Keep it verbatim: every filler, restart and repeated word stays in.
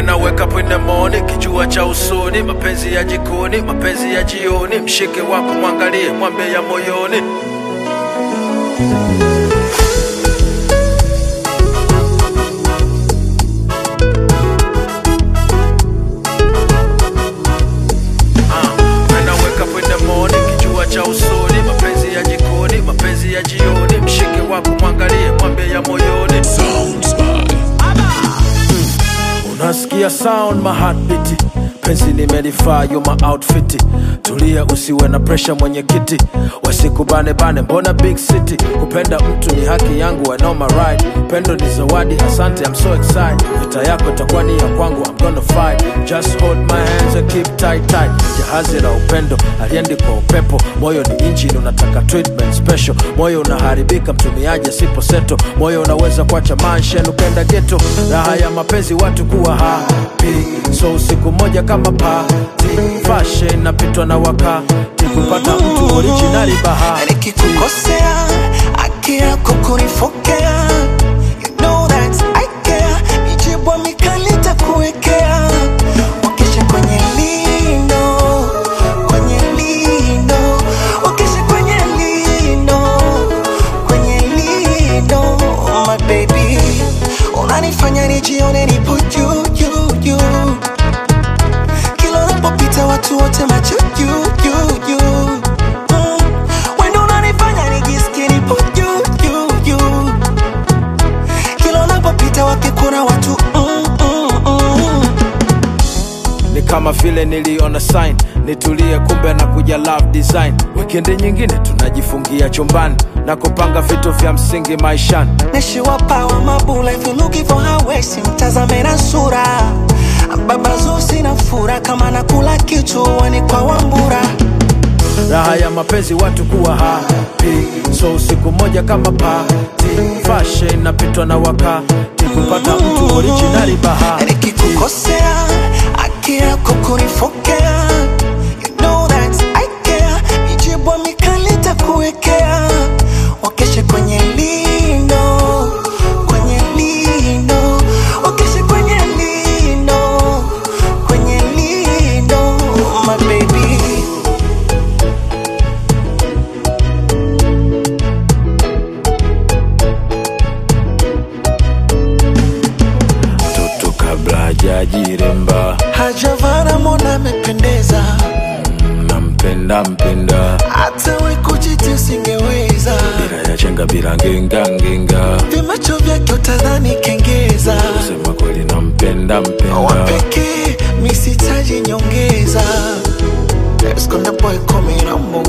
When I wake up in the morning, kijua cha usoni, mapenzi ya jikoni, mapenzi ya jioni, mshike wako mwangalie, mwambie ya moyoni. When I wake up in the morning, kijua cha usoni, mapenzi ya jikoni, mapenzi ya jioni, mshike wako mwangalie, mwambie ya moyoni. Sounds by Unasikia sound my heartbeat, penzi nimelifaa you my outfit. Tulia usiwe na pressure mwenye kiti, wasikubane bane mbona big city. Kupenda mtu ni haki yangu, I know my right. Pendo ni zawadi, asante, I'm so excited. Vita yako itakuwa ni ya kwangu, I'm gonna fight. Just hold my hands and keep tight tight. Jahazi la upendo aliendi kwa upepo, moyo ni engine unataka treatment special. Moyo unaharibika mtumiaje sipo seto, moyo unaweza kuacha mansion ukenda ghetto. Raha ya mapenzi watu kuwa happy, so usiku moja kama party. Fashion napitwa na wakati, kupata mtu originali baha. Nikikukosea haki yako kunifokea, you know that I care. Mijibwa mikali takuwekea, wakeshe kwenye lindo, kwenye lindo, wakeshe kwenye lindo, kwenye lindo. Oh my baby, unanifanya nijione nipo juu juu juu. Kila unapopita watu wote macho juu juu juu. Mm. Wendo unanifanya nijisikie nipo juu juu juu. Kila unapopita wakikuna watu mm, mm, mm. Ni kama vile niliona sign, nitulie kumbe na kuja love design. Weekend nyingine tunajifungia chumbani na kupanga vitu vya msingi maishani. Neshiwa power mabula, if you looking for her waist, mtazame na sura. Baba zusi na fura, kama nakula kichwani kwa Wambura. Raha ya mapenzi watu kuwa happy, so usiku moja kama party. Fashion napitwa na wakati, kupata mtu originali baha. Nikikukosea haki yako kunifokea, you know that I care. Mijibwa mikali takuwekea, wakeshe kwenye lindo, kwenye lindo, wakeshe kwenye lindo, kwenye lindo. My baby, Toto kabla hajajiremba, hajavana mona mependeza. nampenda mpenda, Hata we kujiti usingeweza. bila ya chenga bila ngenga ngenga. Vimacho vyake utadhani kengeza. Kusema kweli nampenda mpenda. Wapekee misitaji nyongeza. Let's go the boy coming, I'm